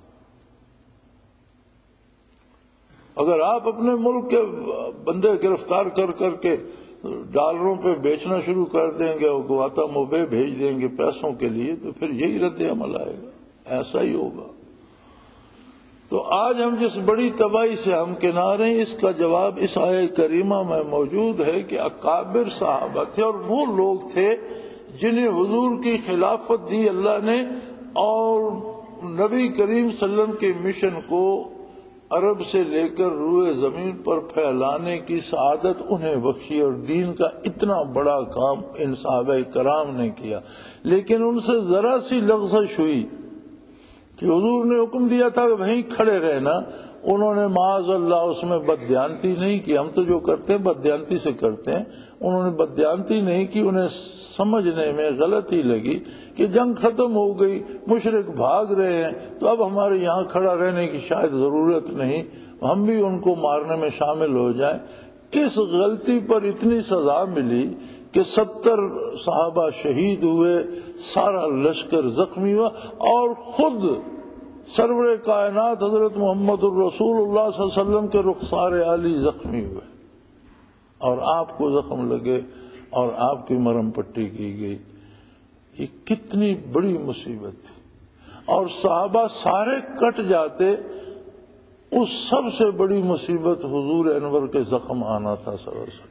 اگر آپ اپنے ملک کے بندے گرفتار کر کر کے ڈالروں پہ بیچنا شروع کر دیں گے اور گواتامو بے بھیج دیں گے پیسوں کے لیے، تو پھر یہی رد عمل آئے گا، ایسا ہی ہوگا۔ تو آج ہم جس بڑی تباہی سے ہمکنار ہیں، اس کا جواب اس آیہ کریمہ میں موجود ہے کہ اکابر صحابہ تھے، اور وہ لوگ تھے جنہیں حضور کی خلافت دی اللہ نے، اور نبی کریم صلی اللہ علیہ وسلم کے مشن کو عرب سے لے کر روئے زمین پر پھیلانے کی سعادت انہیں بخشی، اور دین کا اتنا بڑا کام ان صحابہ کرام نے کیا۔ لیکن ان سے ذرا سی لغزش ہوئی کہ حضور نے حکم دیا تھا کہ وہیں کھڑے رہنا، انہوں نے معاذ اللہ اس میں بددیانتی نہیں کی۔ ہم تو جو کرتے ہیں بددیانتی سے کرتے ہیں، انہوں نے بددیانتی نہیں کی، انہیں سمجھنے میں غلطی لگی کہ جنگ ختم ہو گئی، مشرک بھاگ رہے ہیں، تو اب ہمارے یہاں کھڑا رہنے کی شاید ضرورت نہیں، ہم بھی ان کو مارنے میں شامل ہو جائیں۔ اس غلطی پر اتنی سزا ملی کہ ستر صحابہ شہید ہوئے، سارا لشکر زخمی ہوا، اور خود سرور کائنات حضرت محمد الرسول اللہ صلی اللہ علیہ وسلم کے رخسار عالی زخمی ہوئے، اور آپ کو زخم لگے اور آپ کی مرہم پٹی کی گئی۔ یہ کتنی بڑی مصیبت تھی، اور صحابہ سارے کٹ جاتے، اس سب سے بڑی مصیبت حضور انور کے زخم آنا تھا صلی اللہ علیہ وسلم۔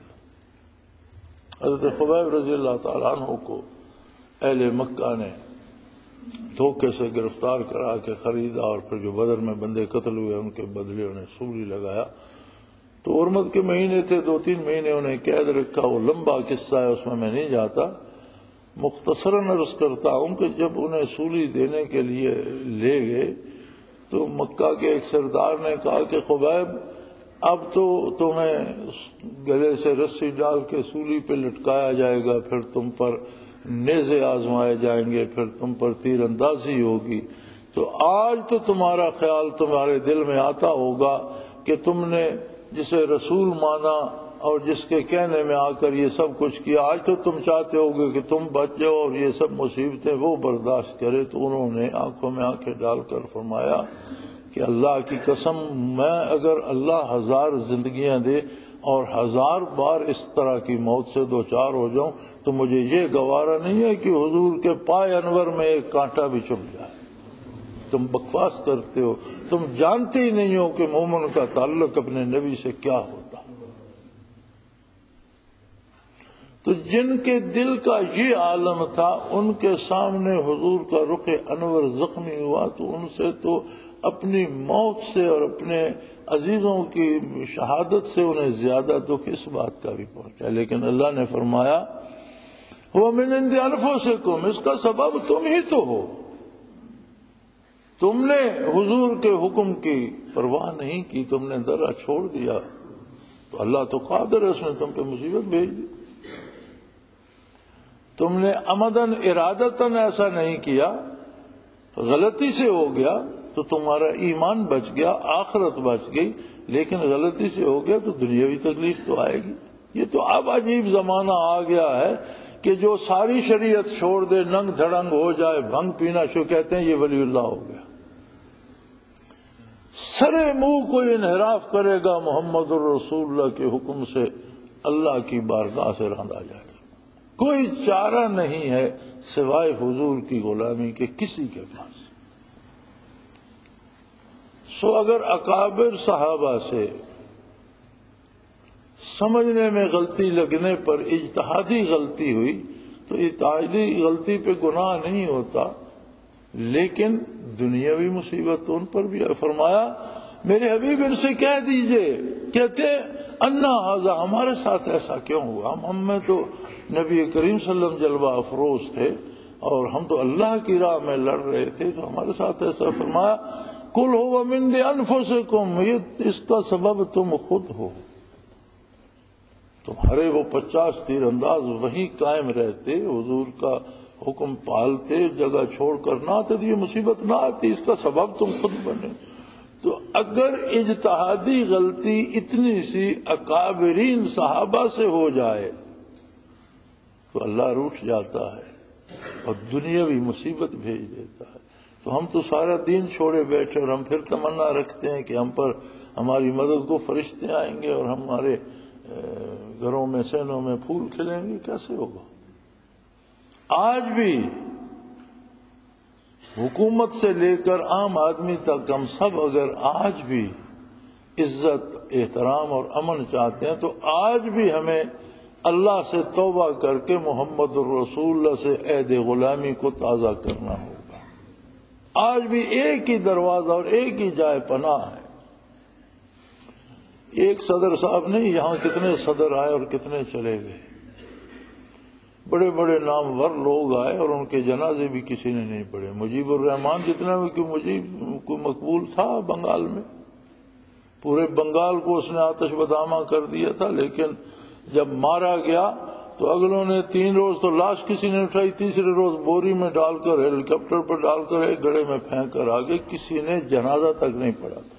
حضرت خبیب رضی اللہ تعالیٰ عنہ کو اہل مکہ نے دھوکے سے گرفتار کرا کے خریدا، اور پھر جو بدر میں بندے قتل ہوئے ان کے بدلے انہیں سولی لگایا۔ تو حرمت کے مہینے تھے، دو تین مہینے انہیں قید رکھا، وہ لمبا قصہ ہے، اس میں میں نہیں جاتا، مختصراً عرض کرتا ہوں کہ جب انہیں سولی دینے کے لیے لے گئے تو مکہ کے ایک سردار نے کہا کہ خبیب اب تو تمہیں گلے سے رسی ڈال کے سولی پہ لٹکایا جائے گا، پھر تم پر نیزے آزمائے جائیں گے، پھر تم پر تیر اندازی ہوگی، تو آج تو تمہارا خیال تمہارے دل میں آتا ہوگا کہ تم نے جسے رسول مانا اور جس کے کہنے میں آ کر یہ سب کچھ کیا، آج تو تم چاہتے ہوگے کہ تم بچ جاؤ اور یہ سب مصیبتیں وہ برداشت کرے۔ تو انہوں نے آنکھوں میں آنکھیں ڈال کر فرمایا کہ اللہ کی قسم، میں اگر اللہ ہزار زندگیاں دے اور ہزار بار اس طرح کی موت سے دو چار ہو جاؤں تو مجھے یہ گوارا نہیں ہے کہ حضور کے پائے انور میں ایک کانٹا بھی چبھ جائے۔ تم بکواس کرتے ہو، تم جانتے ہی نہیں ہو کہ مومن کا تعلق اپنے نبی سے کیا ہوتا۔ تو جن کے دل کا یہ عالم تھا، ان کے سامنے حضور کا رخ انور زخمی ہوا تو ان سے تو اپنی موت سے اور اپنے عزیزوں کی شہادت سے انہیں زیادہ دکھ اس بات کا بھی پہنچا، لیکن اللہ نے فرمایا وَمِنْ عِنْدِ أَنفُسِكُمْ، اس کا سبب تم ہی تو ہو، تم نے حضور کے حکم کی پرواہ نہیں کی، تم نے درا چھوڑ دیا، تو اللہ تو قادر ہے، اس نے تم پہ مصیبت بھیج دی۔ تم نے عمدن ارادتاً ایسا نہیں کیا، غلطی سے ہو گیا تو تمہارا ایمان بچ گیا، آخرت بچ گئی، لیکن غلطی سے ہو گیا تو دنیاوی تکلیف تو آئے گی۔ یہ تو اب عجیب زمانہ آ گیا ہے کہ جو ساری شریعت چھوڑ دے، ننگ دھڑنگ ہو جائے، بھنگ پینا شروع، کہتے ہیں یہ ولی اللہ ہو گیا۔ سرے منہ کوئی انحراف کرے گا محمد الرسول اللہ کے حکم سے، اللہ کی بارگاہ سے راندا جائے گا۔ کوئی چارہ نہیں ہے سوائے حضور کی غلامی کے کسی کے پاس۔ سو اگر اکابر صحابہ سے سمجھنے میں غلطی لگنے پر اجتہادی غلطی ہوئی تو اجتہادی غلطی پہ گناہ نہیں ہوتا، لیکن دنیاوی مصیبت ان پر بھی ہے۔ فرمایا میرے حبیب ان سے کہہ دیجئے، کہتے انا ھذا، ہمارے ساتھ ایسا کیوں ہوا، ہم ہم میں تو نبی کریم صلی اللہ علیہ وسلم جلوہ افروز تھے اور ہم تو اللہ کی راہ میں لڑ رہے تھے، تو ہمارے ساتھ ایسا۔ فرمایا قل ھو من انفسکم، یہ اس کا سبب تم خود ہو، تمہارے وہ پچاس تیر انداز وہیں قائم رہتے، حضور کا حکم پالتے، جگہ چھوڑ کر نہ آتے تو یہ مصیبت نہ آتی، اس کا سبب تم خود بنے۔ تو اگر اجتہادی غلطی اتنی سی اکابرین صحابہ سے ہو جائے تو اللہ روٹھ جاتا ہے اور دنیاوی مصیبت بھیج دیتا ہے۔ تو ہم تو سارا دین چھوڑے بیٹھے اور ہم پھر تمنا رکھتے ہیں کہ ہم پر ہماری مدد کو فرشتے آئیں گے اور ہمارے گھروں میں سینوں میں پھول کھلیں گے، کیسے ہوگا؟ آج بھی حکومت سے لے کر عام آدمی تک ہم سب اگر آج بھی عزت، احترام اور امن چاہتے ہیں تو آج بھی ہمیں اللہ سے توبہ کر کے محمد الرسول اللہ سے عہد غلامی کو تازہ کرنا ہوگا۔ آج بھی ایک ہی دروازہ اور ایک ہی جائے پناہ ہے۔ ایک صدر صاحب نہیں، یہاں کتنے صدر آئے اور کتنے چلے گئے، بڑے بڑے نامور لوگ آئے اور ان کے جنازے بھی کسی نے نہیں پڑھے۔ مجیب الرحمان جتنا بھی کہ مجیب کو مقبول تھا بنگال میں، پورے بنگال کو اس نے آتش بدامہ کر دیا تھا، لیکن جب مارا گیا تو اگلوں نے تین روز تو لاش کسی نے اٹھائی، تیسرے روز بوری میں ڈال کر ہیلی کاپٹر پر ڈال کر ایک گڑھے میں پھینک کر آگے، کسی نے جنازہ تک نہیں پڑھا تھا۔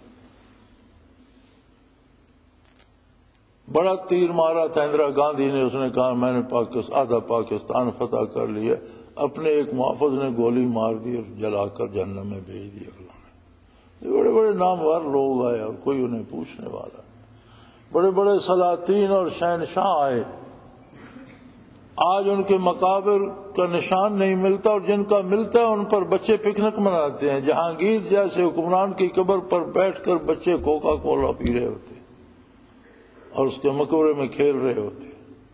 بڑا تیر مارا تھا اندرا گاندھی نے، اس نے کہا میں نے پاکستان آدھا پاکستان فتح کر لیا، اپنے ایک محافظ نے گولی مار دی اور جلا کر جہنم میں بھیج دیا اگلوں نے۔ بڑے بڑے نامور لوگ آئے اور کوئی انہیں پوچھنے والا، بڑے بڑے سلاطین اور شہنشاہ آئے، آج ان کے مقابر کا نشان نہیں ملتا، اور جن کا ملتا ہے ان پر بچے پکنک مناتے ہیں۔ جہانگیر جیسے حکمران کی قبر پر بیٹھ کر بچے کوکا کولا پی رہے ہوتے اور اس کے مقبرے میں کھیل رہے ہوتے۔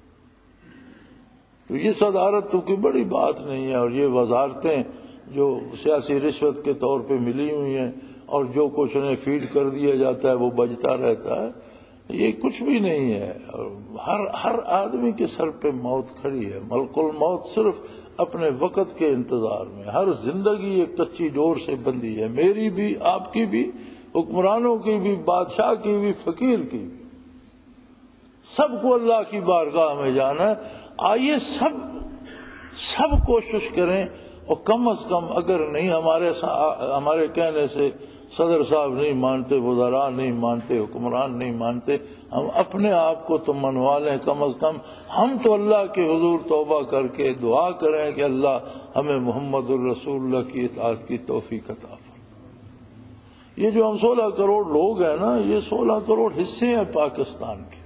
تو یہ صدارت تو کوئی بڑی بات نہیں ہے، اور یہ وزارتیں جو سیاسی رشوت کے طور پہ ملی ہوئی ہیں اور جو کچھ انہیں فیڈ کر دیا جاتا ہے وہ بجتا رہتا ہے، یہ کچھ بھی نہیں ہے۔ اور ہر ہر آدمی کے سر پہ موت کھڑی ہے، ملک الموت صرف اپنے وقت کے انتظار میں۔ ہر زندگی ایک کچی ڈور سے بندھی ہے، میری بھی، آپ کی بھی، حکمرانوں کی بھی، بادشاہ کی بھی، فقیر کی بھی، سب کو اللہ کی بارگاہ میں جانا ہے۔ آئیے سب سب کوشش کریں، اور کم از کم اگر نہیں ہمارے ہمارے کہنے سے صدر صاحب نہیں مانتے، وزراء نہیں مانتے، حکمران نہیں مانتے، ہم اپنے آپ کو تو منوا لیں، کم از کم ہم تو اللہ کے حضور توبہ کر کے دعا کریں کہ اللہ ہمیں محمد الرسول اللہ کی اطاعت کی توفیق عطا فرمائے۔ یہ جو ہم سولہ کروڑ لوگ ہیں نا، یہ سولہ کروڑ حصے ہیں پاکستان کے۔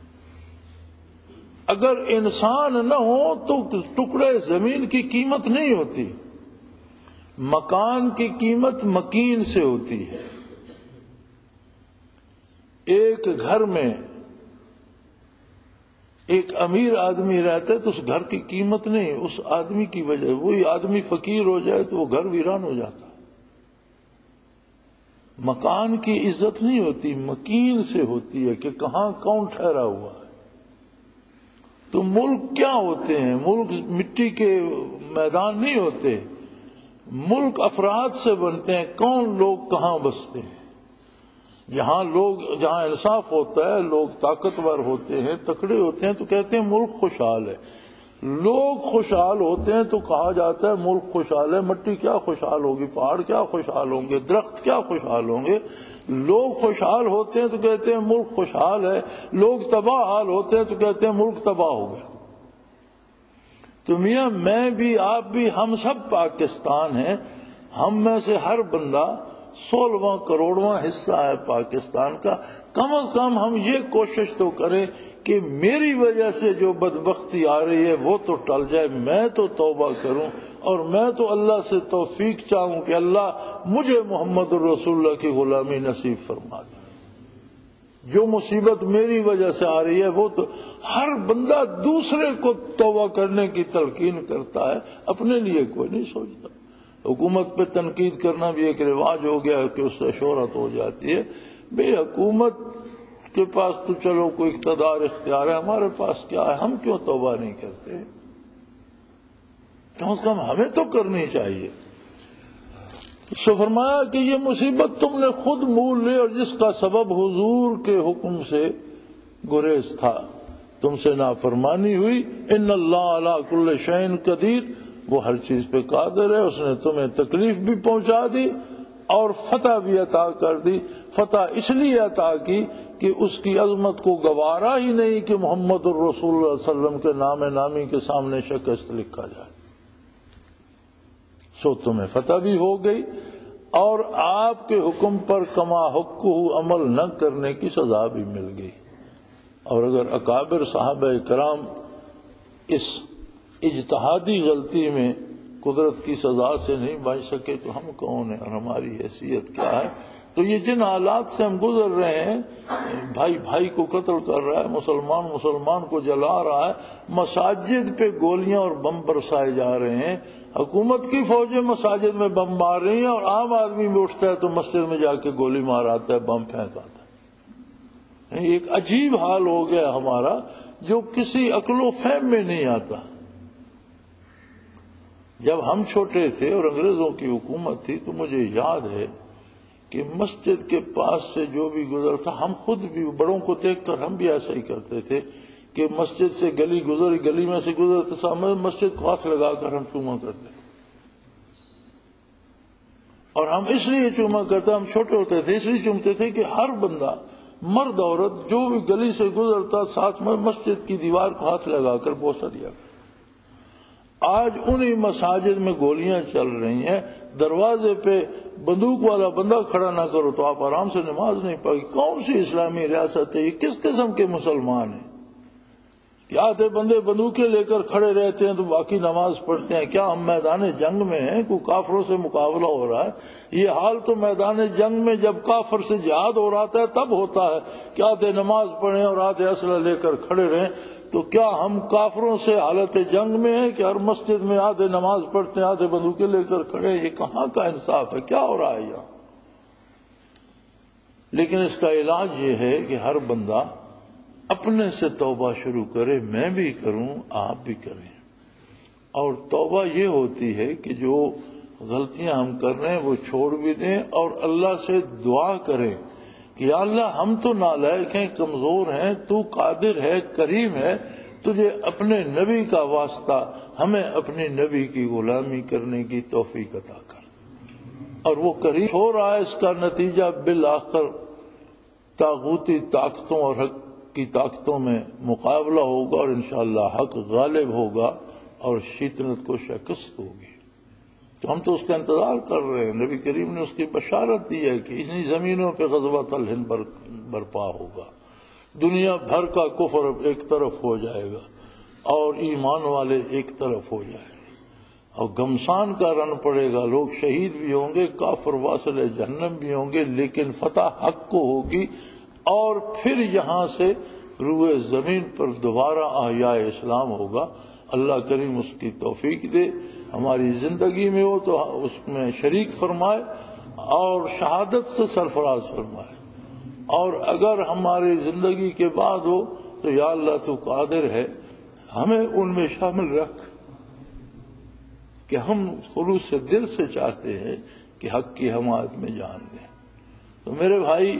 اگر انسان نہ ہو تو ٹکڑے زمین کی قیمت نہیں ہوتی، مکان کی قیمت مکین سے ہوتی ہے۔ ایک گھر میں ایک امیر آدمی رہتا ہے تو اس گھر کی قیمت نہیں، اس آدمی کی وجہ، وہی آدمی فقیر ہو جائے تو وہ گھر ویران ہو جاتا۔ مکان کی عزت نہیں ہوتی، مکین سے ہوتی ہے کہ کہاں کون ٹھہرا ہوا ہے۔ تو ملک کیا ہوتے ہیں؟ ملک مٹی کے میدان نہیں ہوتے، ملک افراد سے بنتے ہیں، کون لوگ کہاں بستے ہیں۔ جہاں لوگ جہاں انصاف ہوتا ہے، لوگ طاقتور ہوتے ہیں، تکڑے ہوتے ہیں، تو کہتے ہیں ملک خوشحال ہے۔ لوگ خوشحال ہوتے ہیں تو کہا جاتا ہے ملک خوشحال ہے۔ مٹی کیا خوشحال ہوگی، پہاڑ کیا خوشحال ہوں گے، درخت کیا خوشحال ہوں گے۔ لوگ خوشحال ہوتے ہیں تو کہتے ہیں ملک خوشحال ہے، لوگ تباہ حال ہوتے ہیں تو کہتے ہیں ملک تباہ ہو گیا۔ تو میاں میں بھی، آپ بھی، ہم سب پاکستان ہیں، ہم میں سے ہر بندہ سولہواں کروڑواں حصہ ہے پاکستان کا۔ کم از کم ہم یہ کوشش تو کریں کہ میری وجہ سے جو بدبختی آ رہی ہے وہ تو ٹل جائے، میں تو توبہ کروں اور میں تو اللہ سے توفیق چاہوں کہ اللہ مجھے محمد الرسول اللہ کی غلامی نصیب فرما دے۔ جو مصیبت میری وجہ سے آ رہی ہے وہ تو ہر بندہ دوسرے کو توبہ کرنے کی تلقین کرتا ہے، اپنے لیے کوئی نہیں سوچتا۔ حکومت پہ تنقید کرنا بھی ایک رواج ہو گیا کہ اس سے شہرت ہو جاتی ہے۔ بے حکومت کے پاس تو چلو کوئی اقتدار اختیار ہے، ہمارے پاس کیا ہے؟ ہم کیوں توبہ نہیں کرتے؟ کم از کم ہمیں تو کرنی چاہیے۔ سو فرمایا کہ یہ مصیبت تم نے خود مول لی، اور جس کا سبب حضور کے حکم سے گریز تھا، تم سے نافرمانی ہوئی۔ ان اللہ علی کل شیء قدیر، وہ ہر چیز پہ قادر ہے، اس نے تمہیں تکلیف بھی پہنچا دی اور فتح بھی عطا کر دی۔ فتح اس لیے عطا کی کہ اس کی عظمت کو گوارا ہی نہیں کہ محمد الرسول اللہ علیہ وسلم کے نام نامی کے سامنے شکست لکھا جائے، سو تمہیں فتح بھی ہو گئی، اور آپ کے حکم پر کما حقہ عمل نہ کرنے کی سزا بھی مل گئی۔ اور اگر اکابر صحابہ کرام اس اجتہادی غلطی میں قدرت کی سزا سے نہیں بچ سکے تو ہم کون ہیں اور ہماری حیثیت کیا ہے؟ تو یہ جن حالات سے ہم گزر رہے ہیں، بھائی بھائی کو قتل کر رہا ہے، مسلمان مسلمان کو جلا رہا ہے، مساجد پہ گولیاں اور بم برسائے جا رہے ہیں، حکومت کی فوجیں مساجد میں بم مار رہی ہیں، اور عام آدمی بھی اٹھتا ہے تو مسجد میں جا کے گولی مار آتا ہے، بم پھینک آتا ہے۔ ایک عجیب حال ہو گیا ہمارا جو کسی عقل و فہم میں نہیں آتا۔ جب ہم چھوٹے تھے اور انگریزوں کی حکومت تھی تو مجھے یاد ہے کہ مسجد کے پاس سے جو بھی گزرتا، ہم خود بھی بڑوں کو دیکھ کر ہم بھی ایسا ہی کرتے تھے کہ مسجد سے گلی گزری، گلی میں سے گزرتے سامنے مسجد کو ہاتھ لگا کر ہم چوما کرتے تھے۔ اور ہم اس لیے چوما کرتے، ہم چھوٹے ہوتے تھے اس لیے چومتے تھے کہ ہر بندہ، مرد عورت، جو بھی گلی سے گزرتا ساتھ میں مسجد کی دیوار کو ہاتھ لگا کر بوسہ دیا کرتا۔ آج انہی مساجد میں گولیاں چل رہی ہیں، دروازے پہ بندوق والا بندہ کھڑا نہ کرو تو آپ آرام سے نماز نہیں پڑھیں۔ کون سی اسلامی ریاست ہے یہ؟ کس قسم کے مسلمان ہیں؟ کیا آدھے بندے بندوقیں لے کر کھڑے رہتے ہیں تو باقی نماز پڑھتے ہیں؟ کیا ہم میدان جنگ میں ہیں؟ کوئی کافروں سے مقابلہ ہو رہا ہے؟ یہ حال تو میدان جنگ میں جب کافر سے جہاد ہو رہا ہے تب ہوتا ہے کہ آدھے نماز پڑھیں اور آدھے اسلحہ لے کر کھڑے رہیں۔ تو کیا ہم کافروں سے حالت جنگ میں ہیں کہ ہر مسجد میں آدھے نماز پڑھتے ہیں آدھے بندوقیں لے کر کھڑے ہیں؟ یہ کہاں کا انصاف ہے؟ کیا ہو رہا ہے یہاں؟ لیکن اس کا علاج یہ ہے کہ ہر بندہ اپنے سے توبہ شروع کرے، میں بھی کروں، آپ بھی کریں۔ اور توبہ یہ ہوتی ہے کہ جو غلطیاں ہم کر رہے ہیں وہ چھوڑ بھی دیں اور اللہ سے دعا کریں کہ یا اللہ ہم تو نالائق ہیں، کمزور ہیں، تو قادر ہے، کریم ہے، تجھے اپنے نبی کا واسطہ ہمیں اپنے نبی کی غلامی کرنے کی توفیق عطا کر۔ اور وہ کریم ہو رہا ہے، اس کا نتیجہ بالآخر طاغوتی طاقتوں اور حق کی طاقتوں میں مقابلہ ہوگا اور انشاءاللہ حق غالب ہوگا اور شیطنت کو شکست ہوگی۔ تو ہم تو اس کا انتظار کر رہے ہیں۔ نبی کریم نے اس کی بشارت دی ہے کہ انہی زمینوں پہ غزوۃ الہند برپا ہوگا، دنیا بھر کا کفر ایک طرف ہو جائے گا اور ایمان والے ایک طرف ہو جائیں گے، اور گھمسان کا رن پڑے گا، لوگ شہید بھی ہوں گے، کافر واصل جہنم بھی ہوں گے، لیکن فتح حق کو ہوگی، اور پھر یہاں سے روئے زمین پر دوبارہ احیاء اسلام ہوگا۔ اللہ کریم اس کی توفیق دے، ہماری زندگی میں ہو تو اس میں شریک فرمائے اور شہادت سے سرفراز فرمائے، اور اگر ہماری زندگی کے بعد ہو تو یا اللہ تو قادر ہے، ہمیں ان میں شامل رکھ کہ ہم خلوص سے دل سے چاہتے ہیں کہ حق کی حمایت میں جان دیں۔ تو میرے بھائی،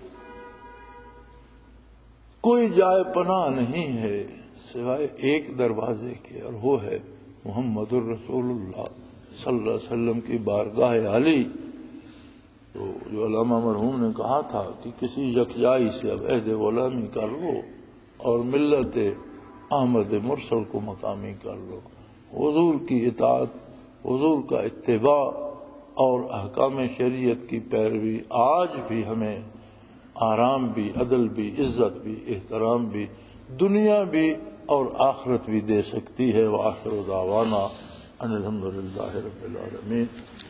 کوئی جائے پناہ نہیں ہے سوائے ایک دروازے کے، اور وہ ہے محمد الرسول اللہ صلی اللہ علیہ وسلم کی بارگاہ علی۔ تو جو علامہ مرحوم نے کہا تھا کہ کسی یکجائی سے اب عہد غلامی کر لو اور ملت احمد مرسل کو مقامی کر لو، حضور کی اطاعت، حضور کا اتباع اور احکام شریعت کی پیروی آج بھی ہمیں آرام بھی، عدل بھی، عزت بھی، احترام بھی، دنیا بھی اور آخرت بھی دے سکتی ہے۔ وآخر دعوانا ان الحمد للہ رب العالمین۔